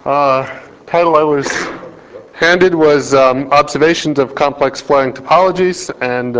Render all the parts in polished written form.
Title I was handed was Observations of Complex Flaring Topologies, and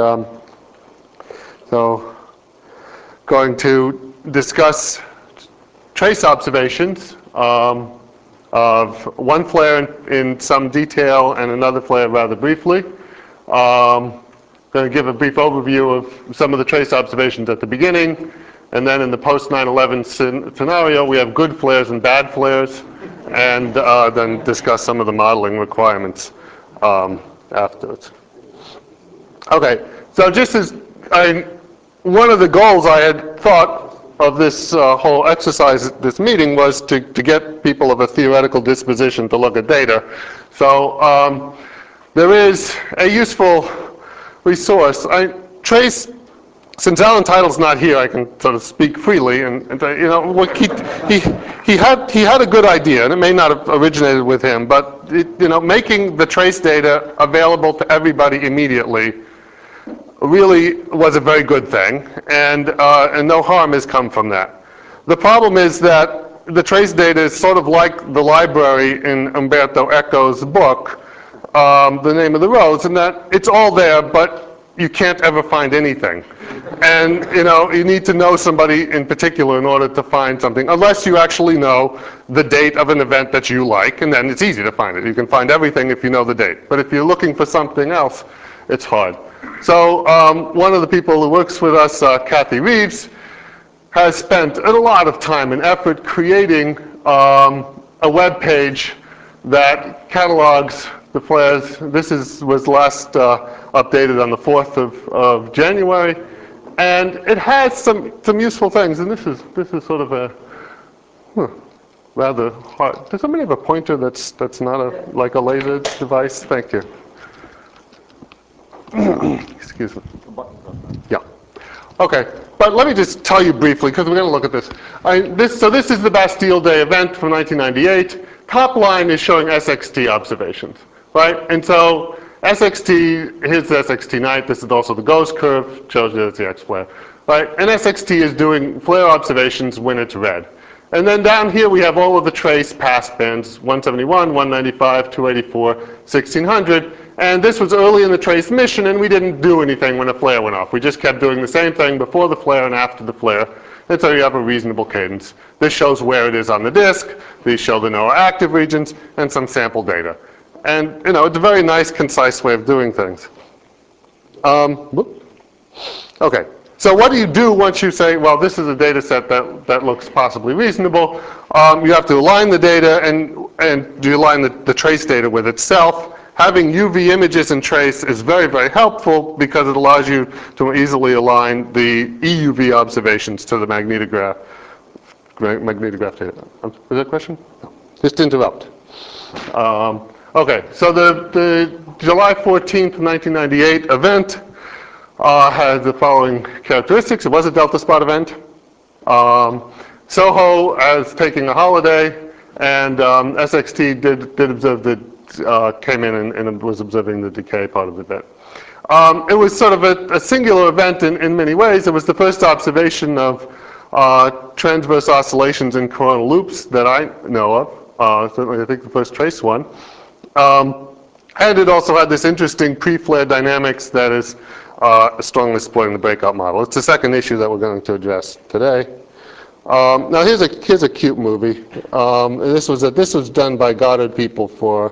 so going to discuss trace observations of one flare in some detail and another flare rather briefly. Going to give a brief overview of some of the trace observations at the beginning, and then in the post 9/11 scenario, we have good flares and bad flares, and then discuss some of the modeling requirements afterwards. Okay, so just as one of the goals I had thought of this whole exercise, this meeting, was to get people of a theoretical disposition to look at data. So there is a useful resource. Trace, since Alan Title's not here, I can sort of speak freely, and you know, he had a good idea, and it may not have originated with him, but you know, making the trace data available to everybody immediately really was a very good thing, and no harm has come from that. The problem is that the trace data is sort of like the library in Umberto Eco's book, The Name of the Rose, in that it's all there, but you can't ever find anything. And you know, you need to know somebody in particular in order to find something, unless you actually know the date of an event that you like, and then it's easy to find it. You can find everything if you know the date. But if you're looking for something else, it's hard. So one of the people who works with us, Kathy Reeves, has spent a lot of time and effort creating a web page that catalogs the flares. This was last updated on the 4th of January, and it has some useful things. And this is sort of a rather hard. Does somebody have a pointer that's not like a laser device? Thank you. Excuse me. Yeah. Okay, but let me just tell you briefly, because we're going to look at this. So this is the Bastille Day event from 1998. Top line is showing SXT observations, right? And so SXT, here's the SXT night. This is also the ghost curve, shows you it's the X flare, right? And SXT is doing flare observations when it's red. And then down here we have all of the trace pass bands, 171, 195, 284, 1600. And this was early in the trace mission, and we didn't do anything when a flare went off. We just kept doing the same thing before the flare and after the flare. And so you have a reasonable cadence. This shows where it is on the disk. These show the NOAA active regions and some sample data. And you know, it's a very nice, concise way of doing things. Okay. So what do you do once you say, well, this is a data set that looks possibly reasonable? You have to align the data, and you align the trace data with itself. Having UV images in trace is very, very helpful because it allows you to easily align the EUV observations to the magnetograph data. Was that a question? No. Just interrupt. Okay, so the July 14th, 1998 event had the following characteristics. It was a delta spot event. SOHO as taking a holiday, and SXT did observe came in and was observing the decay part of the event. It was sort of a singular event in many ways. It was the first observation of transverse oscillations in coronal loops that I know of. Certainly, I think the first trace one. And it also had this interesting pre-flare dynamics that is strongly supporting the breakout model. It's the second issue that we're going to address today. Now here's a cute movie. This was done by Goddard people for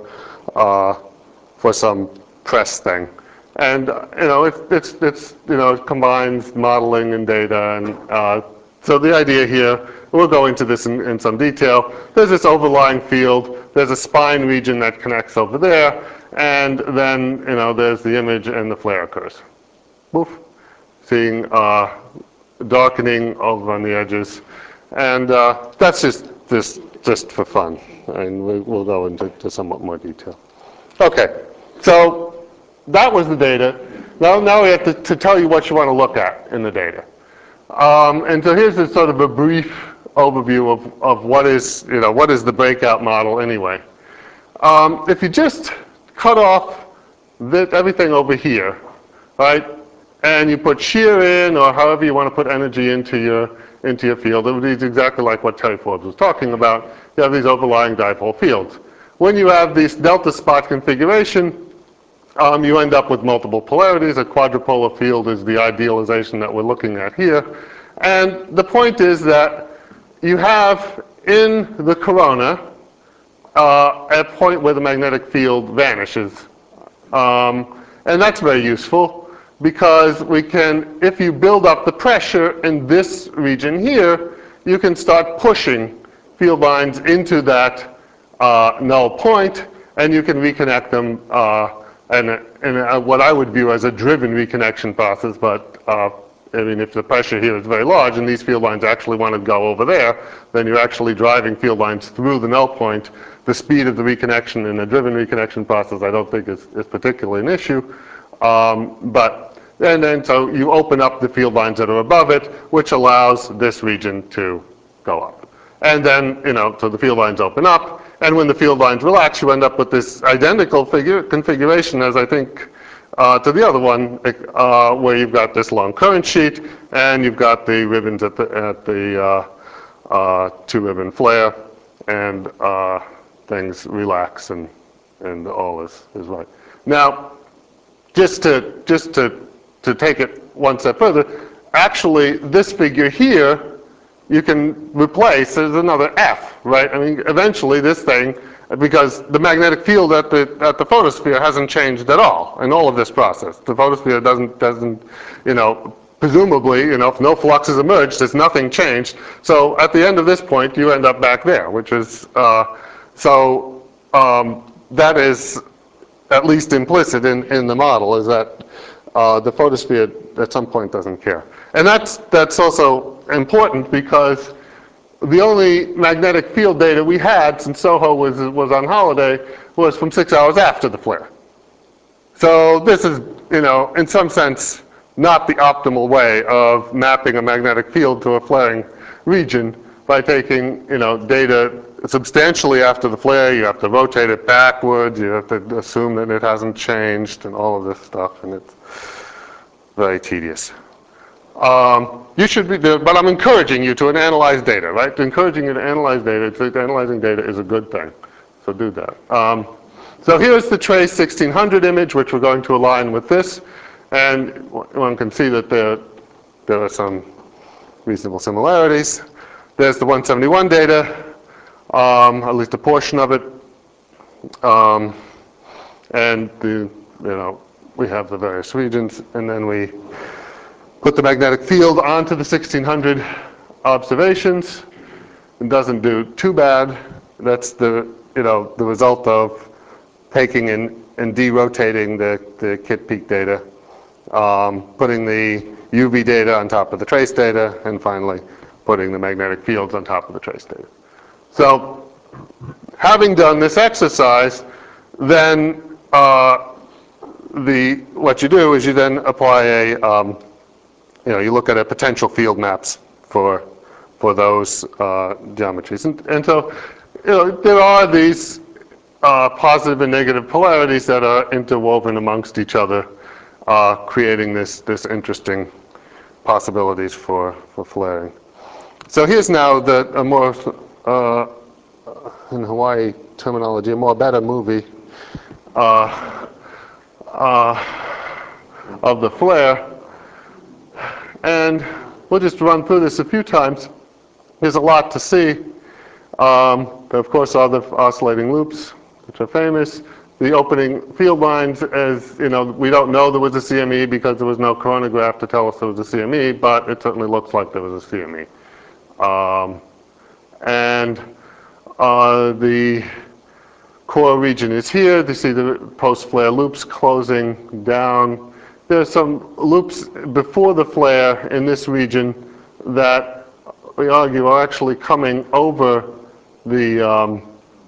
some press thing, and you know it combines modeling and data, and so the idea here, we'll go into this in some detail. There's this overlying field. There's a spine region that connects over there, and then you know there's the image and the flare occurs. Woof. Seeing darkening over on the edges, and that's just for fun, and we'll go into somewhat more detail. Okay, so that was the data. Now we have to tell you what you want to look at in the data. And so here's a sort of a brief overview of what is the breakout model anyway. If you just cut off everything over here, right, and you put shear in, or however you want to put energy into your field, it would be exactly like what Terry Forbes was talking about. you have these overlying dipole fields. When you have this delta spot configuration, you end up with multiple polarities. A quadrupolar field is the idealization that we're looking at here. And the point is that you have in the corona a point where the magnetic field vanishes. And that's very useful because we can, if you build up the pressure in this region here, you can start pushing field lines into that null point, and you can reconnect them in what I would view as a driven reconnection process. But I mean, if the pressure here is very large and these field lines actually want to go over there, then you're actually driving field lines through the null point. The speed of the reconnection in a driven reconnection process I don't think is particularly an issue. And then so you open up the field lines that are above it, which allows this region to go up. And then, so the field lines open up, and when the field lines relax, you end up with this identical configuration as I think to the other one, where you've got this long current sheet, and you've got the ribbons at the two-ribbon flare, and things relax, and all is right. Now, just to take it one step further, actually, this figure here, you can replace as another F, right? I mean, eventually this thing, because the magnetic field at the photosphere hasn't changed at all in all of this process. The photosphere doesn't, presumably, if no flux has emerged, there's nothing changed. So at the end of this point, you end up back there, which is, that is at least implicit in the model, is that the photosphere at some point doesn't care. And that's also important because the only magnetic field data we had since SOHO was on holiday was from 6 hours after the flare. So this is, in some sense, not the optimal way of mapping a magnetic field to a flaring region by taking, data substantially after the flare. You have to rotate it backwards. You have to assume that it hasn't changed and all of this stuff, and it's very tedious. You should be, but I'm encouraging you to analyze data, right? Encouraging you to analyze data, analyzing data is a good thing, so do that. So here's the TRACE 1600 image, which we're going to align with this, and one can see that there are some reasonable similarities. There's the 171 data, at least a portion of it, and we have the various regions, and then we put the magnetic field onto the 1600 observations. It doesn't do too bad. That's the result of taking and derotating the KIT peak data, putting the UV data on top of the trace data, and finally putting the magnetic fields on top of the trace data. So having done this exercise, then what you do is you then apply a you look at a potential field maps for those geometries. And so, there are these positive and negative polarities that are interwoven amongst each other, creating this interesting possibilities for flaring. So here's now a more, in Hawaii terminology, a more better movie of the flare. And we'll just run through this a few times. There's a lot to see. There, of course, are the oscillating loops, which are famous. The opening field lines, as we don't know there was a CME because there was no coronagraph to tell us there was a CME, but it certainly looks like there was a CME. The core region is here. You see the post-flare loops closing down. There's some loops before the flare in this region that we argue are actually coming over the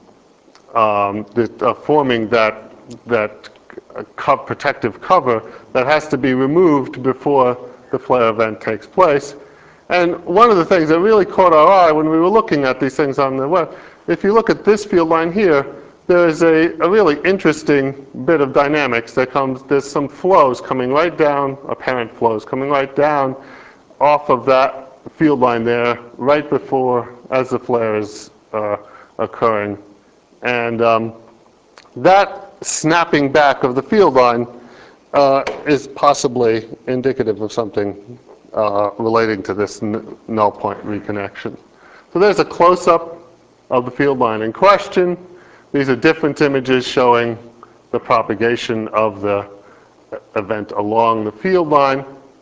forming that protective cover that has to be removed before the flare event takes place. And one of the things that really caught our eye when we were looking at these things on the web, if you look at this field line here, there is a really interesting bit of dynamics that comes. There's some flows coming right down, apparent flows coming right down off of that field line there, right before, as the flare is occurring. And that snapping back of the field line is possibly indicative of something relating to this null point reconnection. So there's a close-up of the field line in question. These are different images showing the propagation of the event along the field line.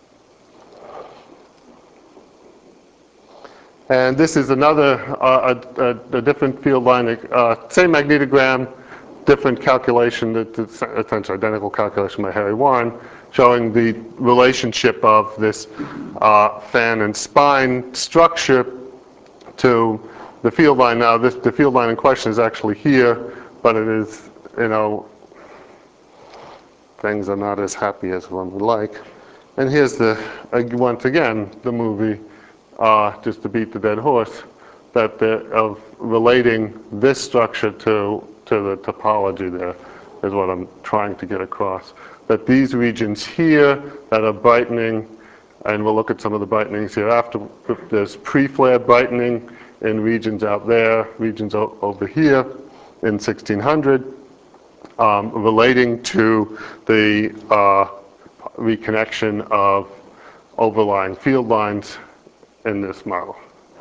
And this is another, a different field line, same magnetogram, different calculation, it's essentially identical calculation by Harry Warren, showing the relationship of this fan and spine structure to the field line. Now, the field line in question is actually here, but it is, you know, things are not as happy as one would like. And here's the, once again, the movie, just to beat the dead horse, that of relating this structure to the topology there is what I'm trying to get across. That these regions here that are brightening, and we'll look at some of the brightenings here after, there's pre-flare brightening in regions out there, regions over here in 1600, relating to the reconnection of overlying field lines in this model.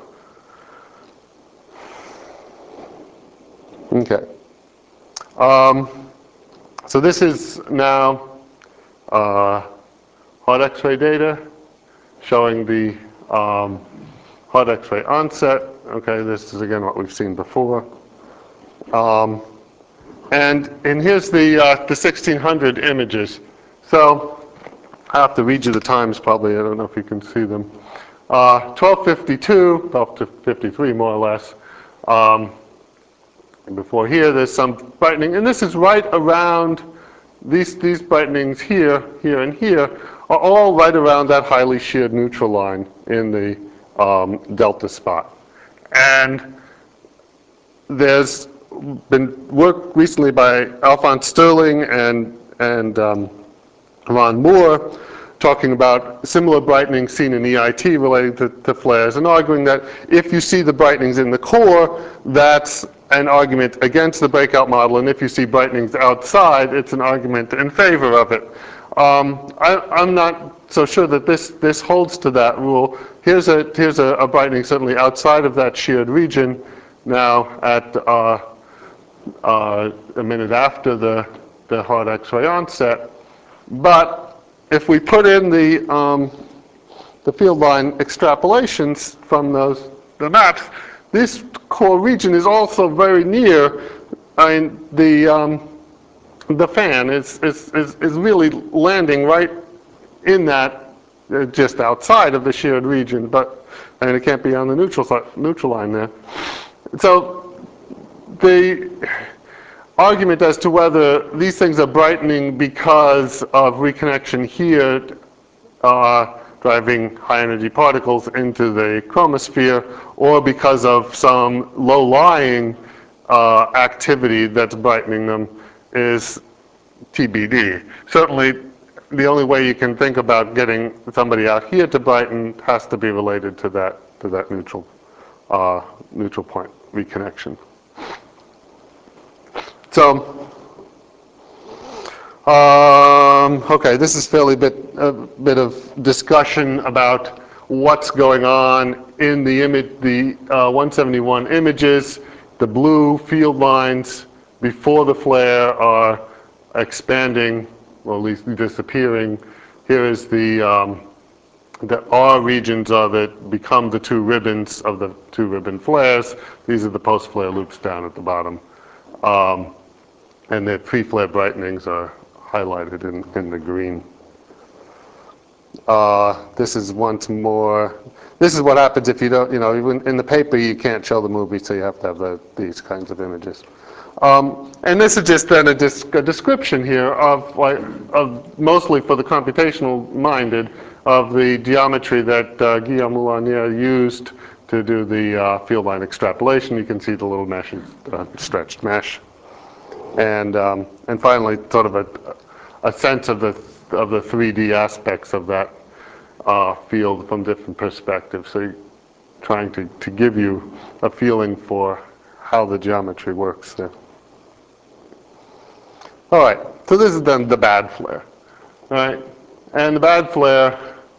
Okay. So this is now hot X-ray data showing the hot X-ray onset. Okay, this is again what we've seen before. And here's the 1600 images. So I have to read you the times probably. I don't know if you can see them. 1252, 1253 more or less. And before here, there's some brightening. And this is right around, these brightenings here, here, and here are all right around that highly sheared neutral line in the delta spot. And there's been work recently by Alphonse Sterling and Ron Moore talking about similar brightening seen in EIT relating to flares, and arguing that if you see the brightenings in the core, that's an argument against the breakout model, and if you see brightenings outside, it's an argument in favor of it. I'm not so sure that this holds to that rule. Here's a brightening certainly outside of that sheared region now at a minute after the hard X-ray onset. But if we put in the field line extrapolations from the maps, this core region is also very near. I mean, the fan is really landing right in that, just outside of the sheared region, but and it can't be on the neutral line there. So the argument as to whether these things are brightening because of reconnection here, driving high energy particles into the chromosphere, or because of some low-lying activity that's brightening them is TBD. Certainly, the only way you can think about getting somebody out here to brighten has to be related to that neutral point reconnection. So, okay, this is a bit of discussion about what's going on in the image, the 171 images. The blue field lines before the flare are expanding, or at least disappearing. Here is the R regions of it become the two ribbons of the two ribbon flares. These are the post-flare loops down at the bottom. And the pre-flare brightenings are highlighted in the green. This is once more, this is what happens if you don't, in the paper you can't show the movie, so you have to have these kinds of images. And this is just then a description here of mostly for the computational minded, of the geometry that Guillaume Moulinier used to do the field line extrapolation. You can see the little mesh, stretched mesh. And finally, sort of a sense of the 3D aspects of that field from different perspectives. So you're trying to give you a feeling for how the geometry works there. All right, so this is then the bad flare, right? And the bad flare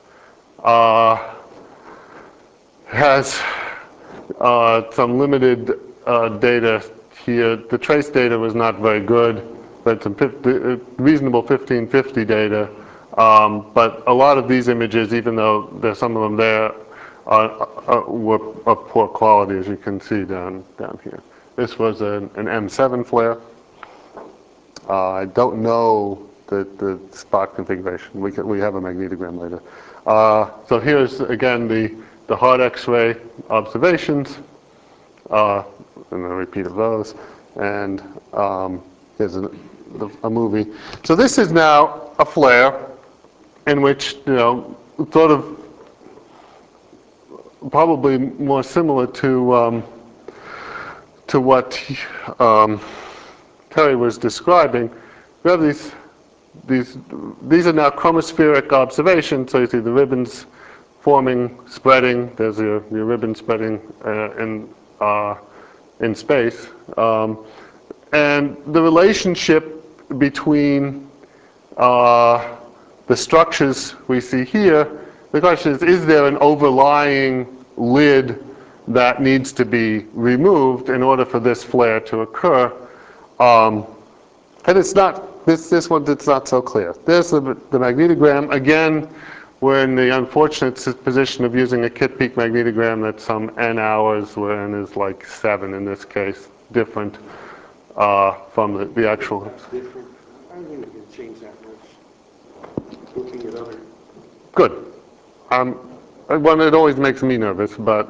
has some limited data here. The trace data was not very good, but some reasonable 1550 data. But a lot of these images, even though there's some of them there, were of poor quality, as you can see down here. This was an M7 flare. I don't know the spot configuration. We have a magnetogram later. So here's again the hard X-ray observations, and a repeat of those. And here's a movie. So this is now a flare in which, sort of probably more similar to what Terry was describing. We have these are now chromospheric observations. So you see the ribbons forming, spreading. There's your ribbon spreading in space. And the relationship between the structures we see here, the question is there an overlying lid that needs to be removed in order for this flare to occur? And it's not, this one, it's not so clear. There's the magnetogram. Again, we're in the unfortunate position of using a kit peak magnetogram that's some n hours, where n is like 7 in this case, different from the actual. Different. I don't think we can change that much. Looking at other. Good. Well, it always makes me nervous, but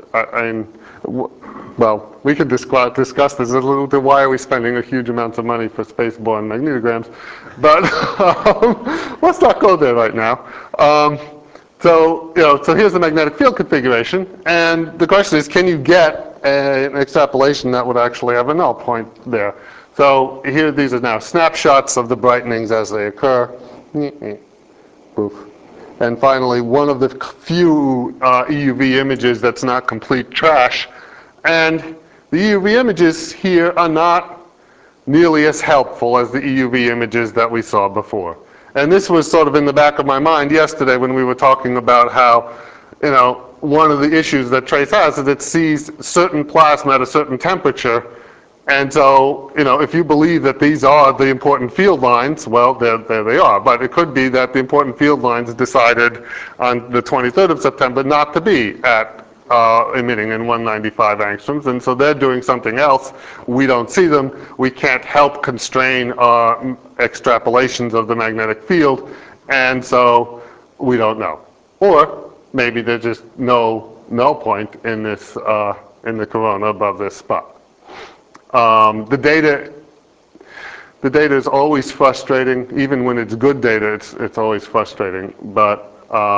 well, we could discuss this a little bit. Why are we spending a huge amount of money for spaceborne magnetograms? But let's not go there right now. So here's the magnetic field configuration, and the question is, can you get an extrapolation that would actually have a null point there? So here, these are now snapshots of the brightenings as they occur. Poof. And finally, one of the few EUV images that's not complete trash. And the EUV images here are not nearly as helpful as the EUV images that we saw before. And this was sort of in the back of my mind yesterday when we were talking about how, one of the issues that TRACE has is it sees certain plasma at a certain temperature. And so, if you believe that these are the important field lines, well, there they are. But it could be that the important field lines decided on the 23rd of September not to be at emitting in 195 angstroms. And so they're doing something else. We don't see them. We can't help constrain our extrapolations of the magnetic field. And so we don't know. Or maybe there's just no null point in this, in the corona above this spot. The data is always frustrating. Even when it's good data, it's always frustrating. But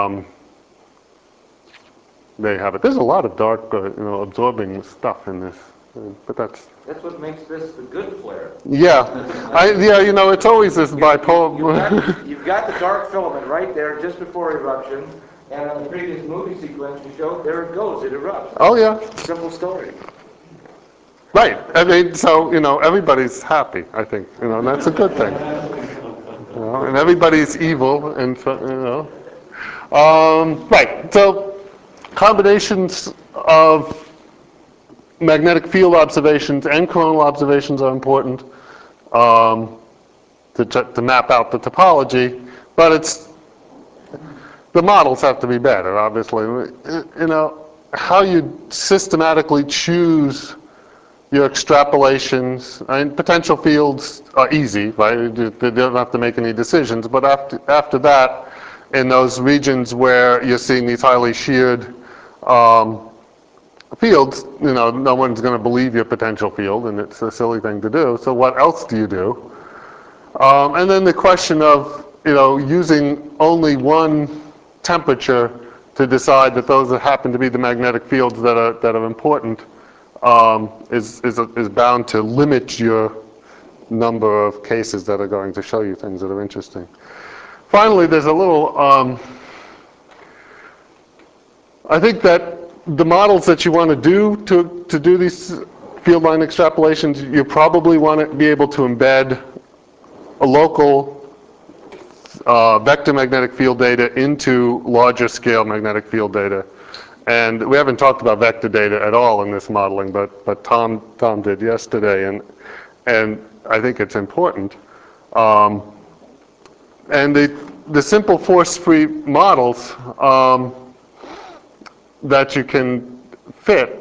they have it. There's a lot of dark, absorbing stuff in this. But that's what makes this the good flare. Yeah, it's always this bipolar. You've got the dark filament right there just before eruption, and on the previous movie sequence you showed, there it goes, it erupts. Oh yeah. Simple story. Right. I mean, so everybody's happy. I think and that's a good thing. And everybody's evil, and so right. So combinations of magnetic field observations and coronal observations are important to map out the topology, but the models have to be better. Obviously, how you systematically choose your extrapolations. I mean, potential fields are easy, right? They don't have to make any decisions. But after that, in those regions where you're seeing these highly sheared fields, no one's going to believe your potential field, and it's a silly thing to do. So what else do you do? And then the question of using only one temperature to decide that those that happen to be the magnetic fields that are important. Is bound to limit your number of cases that are going to show you things that are interesting. Finally, there's a little, I think that the models that you want to do to do these field line extrapolations, you probably want to be able to embed a local vector magnetic field data into larger scale magnetic field data. And we haven't talked about vector data at all in this modeling, but Tom did yesterday, and I think it's important. And the simple force-free models that you can fit,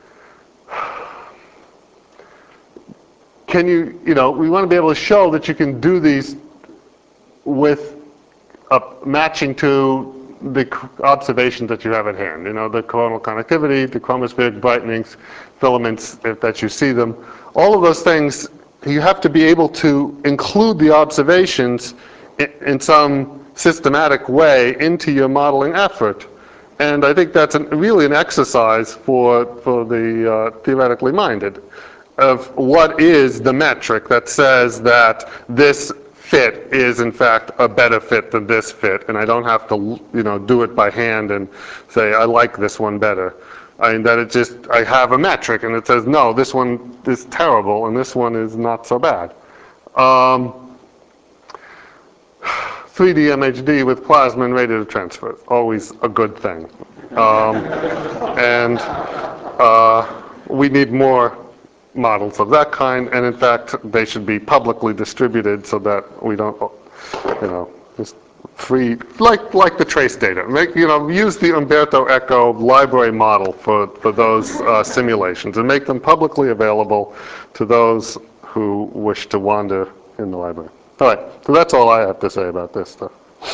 we want to be able to show that you can do these with matching to the observations that you have at hand. The coronal conductivity, the chromospheric brightenings, filaments, that you see them. All of those things, you have to be able to include the observations in some systematic way into your modeling effort. And I think that's really an exercise for the theoretically minded of what is the metric that says that this fit is in fact a better fit than this fit, and I don't have to do it by hand and say I like this one better. I mean that I have a metric and it says no, this one is terrible and this one is not so bad. 3D MHD with plasma and radiative transfer, always a good thing. And we need more models of that kind, and in fact, they should be publicly distributed so that we don't, just free, like the trace data. Use the Umberto Eco library model for those simulations and make them publicly available to those who wish to wander in the library. All right, so that's all I have to say about this stuff.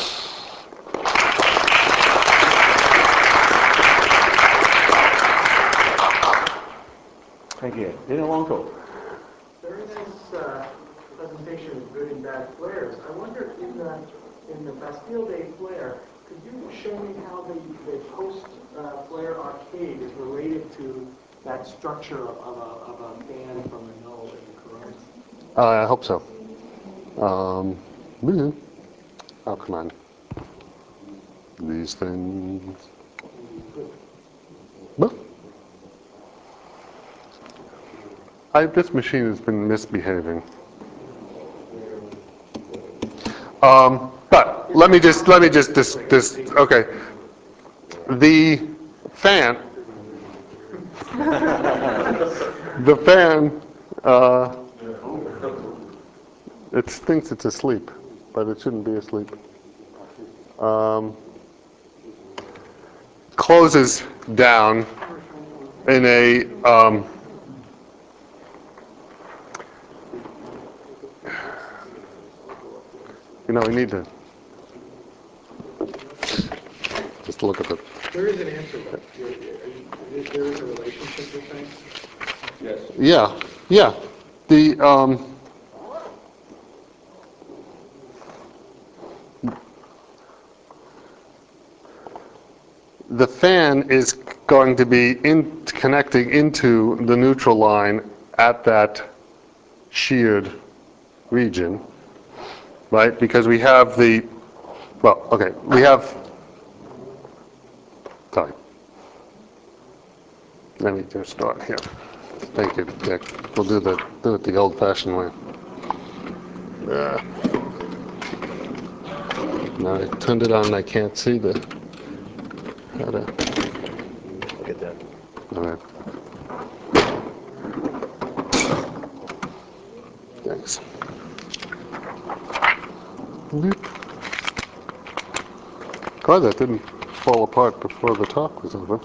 Thank you. Daniel Longco. Very nice presentation of good and bad flares. I wonder, in the Bastille Day flare, could you show me how the post-flare arcade is related to that structure of a fan from the null in the corona? I hope so. Oh, come on. These things. This machine has been misbehaving. But let me just okay. The fan, it thinks it's asleep, but it shouldn't be asleep. Closes down in a we need to just look at it. There is an answer, though. There is a relationship, you're saying? Yes. Yeah. The fan is going to be connecting into the neutral line at that sheared region, right? Because we have sorry. Let me just start here. Thank you, Dick. We'll do it the old-fashioned way. Now I turned it on and I can't see how to. Look at that. All right. Thanks. Glad that didn't fall apart before the talk was over.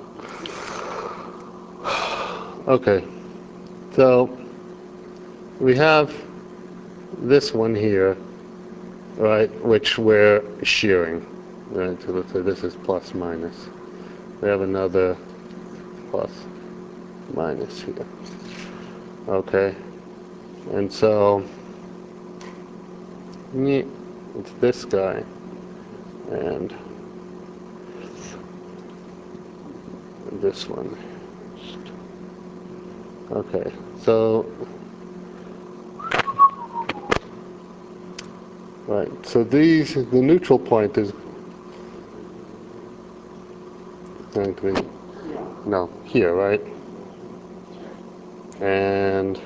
Okay, so we have this one here, right, which we're shearing. Right, so let's say this is plus minus. We have another plus minus here. Okay, and so it's this guy and this one. Okay, so right, so the neutral point is going to be here, right? And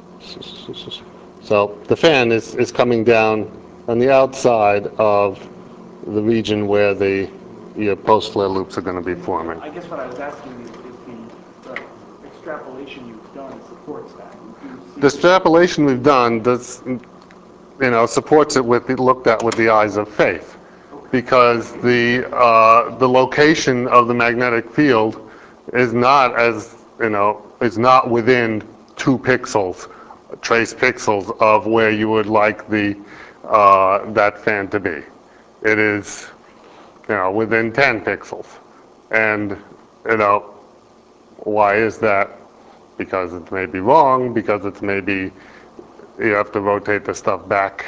so the fan is coming down on the outside of the region where your post-flare loops are going to be forming. I guess what I was asking is the extrapolation you've done supports that. You do see The extrapolation we've done does, supports it looked at with the eyes of faith, because the location of the magnetic field is not is not within 2 pixels, trace pixels of where you would like that fan to be. It is, within 10 pixels, and why is that? Because it may be wrong, because it's maybe you have to rotate the stuff back.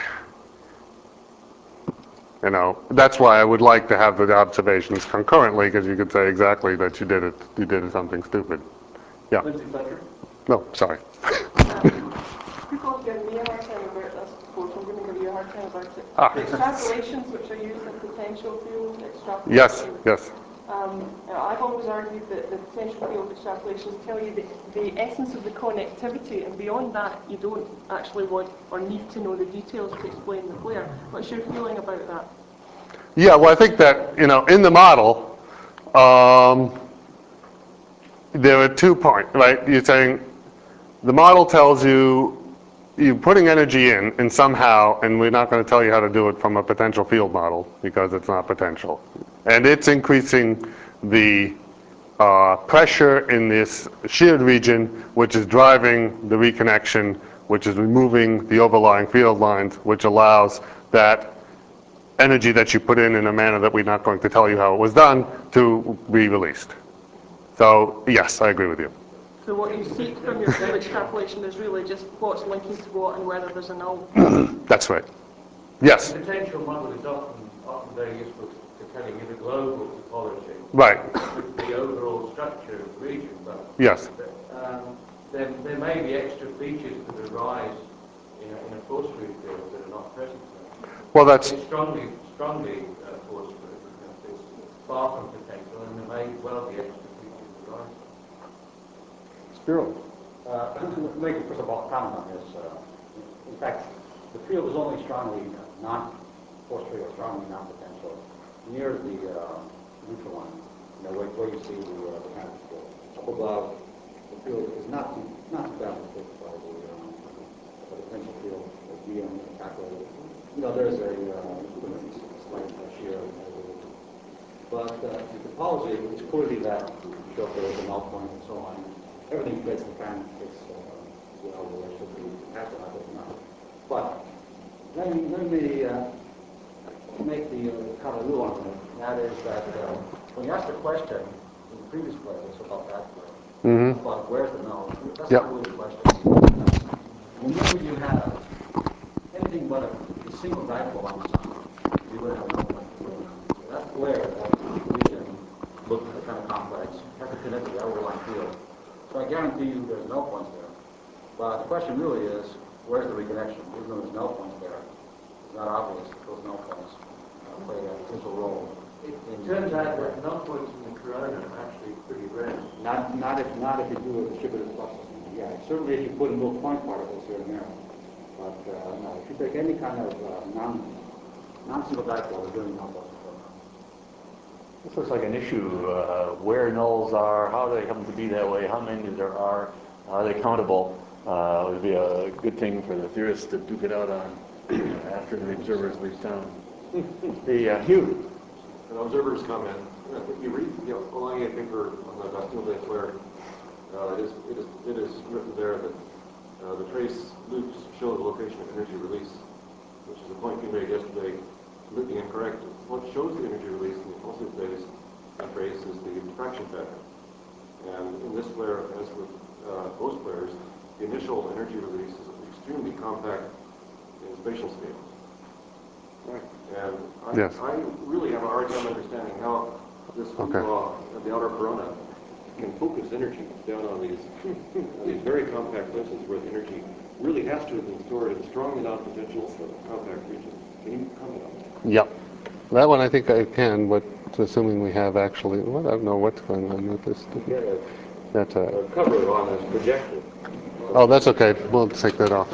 That's why I would like to have the observations concurrently, because you could say exactly that you did something stupid. Yeah. Lindsay Fletcher? No, sorry. People have given me a hard time about this before, so I'm going to give you a hard time about it. Ah. Extrapolations, which are used in potential field extrapolations. Yes. I've always argued that the potential field extrapolations tell you the essence of the connectivity, and beyond that, you don't actually want or need to know the details to explain the flare. What's your feeling about that? Yeah, well, I think that, in the model, there are 2 points, right? You're saying the model tells you you're putting energy in, and somehow, and we're not going to tell you how to do it from a potential field model, because it's not potential. And it's increasing the pressure in this sheared region, which is driving the reconnection, which is removing the overlying field lines, which allows that energy that you put in a manner that we're not going to tell you how it was done to be released. So, yes, I agree with you. So what you seek from your field extrapolation is really just what's linking to what and whether there's a null. That's right. Yes. The potential model is often very useful to telling you the global topology. Right. The overall structure of the region, but Yes. there may be extra features that arise in a force field that are not present there. Well, that's It's strongly force field. It's far from potential, and there may well be extra features arising. Spiro. Make a first of all comment on this. In fact, the field is only strongly non-force field, strongly non-potential near the neutral line. Where you see the kind of up above, the field is not too bad by the potential field, the VM calculated. There's a slight shear. But the topology is clearly that you show up there as a null point and so on. Everything fits, the fan fits, where it should be active, I don't know. But let me make the kind of nuance on it. That is that when you asked the question in the previous playlist about that play, about where's the null, that's not really the question. Whenever you have anything but a single dipole on the sun, you're going to have no point. That flare, that region, looks kind of complex, has to connect to the overlying field. So I guarantee you there's no points there. But the question really is, where's the reconnection? Even though there's no points there, it's not obvious that those no points play a crucial role. It turns out that no points in the corona are actually pretty rare. Not if you do a distributed flux system. Yeah, certainly if you put in little point particles here and there. But no, if you take any kind of non-single dipole, we're doing no points. This looks like an issue, where nulls are, how they come to be that way, how many there are they countable? It would be a good thing for the theorists to duke it out on after the observers leave town. Hugh. An observer's comment. If you read the Olanier paper on the Bastille Day flare, it is written there that the trace loops show the location of energy release, which is a point you made yesterday, completely incorrect. What shows the energy release in the impulsive phase trace is the diffraction pattern. And in this flare, as with most flares, the initial energy release is extremely compact in spatial scale. Right. And Yes. I really have a hard time understanding how this law of the outer corona can focus energy down on these very compact places where the energy really has to have been stored in strongly non-potential compact regions. Can you comment on that? Yep. That one I think I can, but assuming we have actually, well, I don't know what's going on with this. You get That's a cover on this projector. Oh, that's okay. We'll take that off.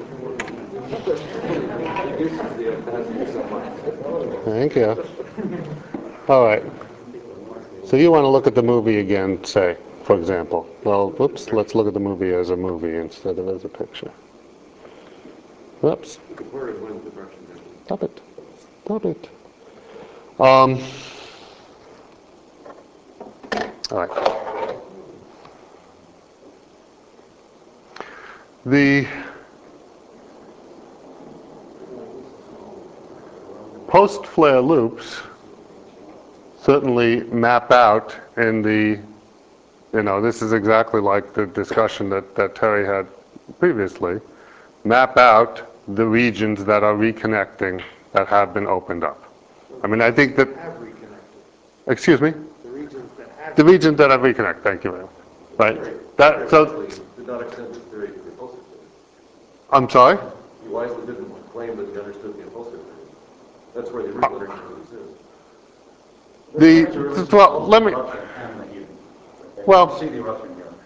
Thank you. All right. So you want to look at the movie again, say, for example. Well, whoops, let's look at the movie as a movie instead of as a picture. Whoops. Stop it. Stop it. All right. The post-flare loops certainly map out in the, this is exactly like the discussion that Terry had previously, map out the regions that are reconnecting that have been opened up. I mean, I think that, excuse me? The regions that have reconnected, thank you very much. Right? That, so, did not extend his theory to the impulsive theory. I'm sorry? He wisely didn't claim that he understood the impulsive theory. That's where the original energy release is. Well, let me, well, See the eruption here.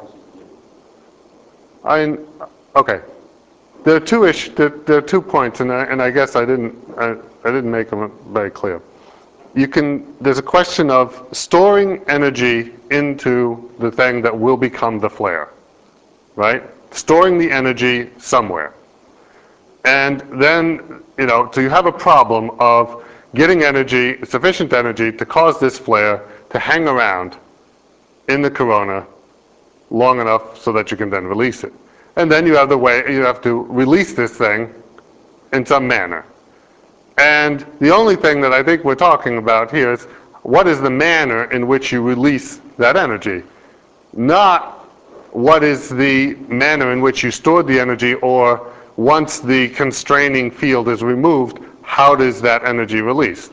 Okay. There are two points, and I guess I didn't make them very clear. There's a question of storing energy into the thing that will become the flare, right? Storing the energy somewhere. And then, so you have a problem of getting energy, sufficient energy to cause this flare to hang around in the corona long enough so that you can then release it. And then you have to release this thing in some manner. And the only thing that I think we're talking about here is what is the manner in which you release that energy, not what is the manner in which you stored the energy, or once the constraining field is removed, how does that energy released?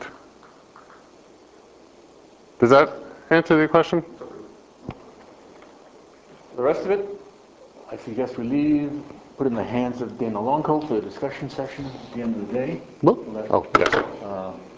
Does that answer your question? The rest of it, I suggest we leave, put in the hands of Dana Longcoat for the discussion session at the end of the day. Oh, yes.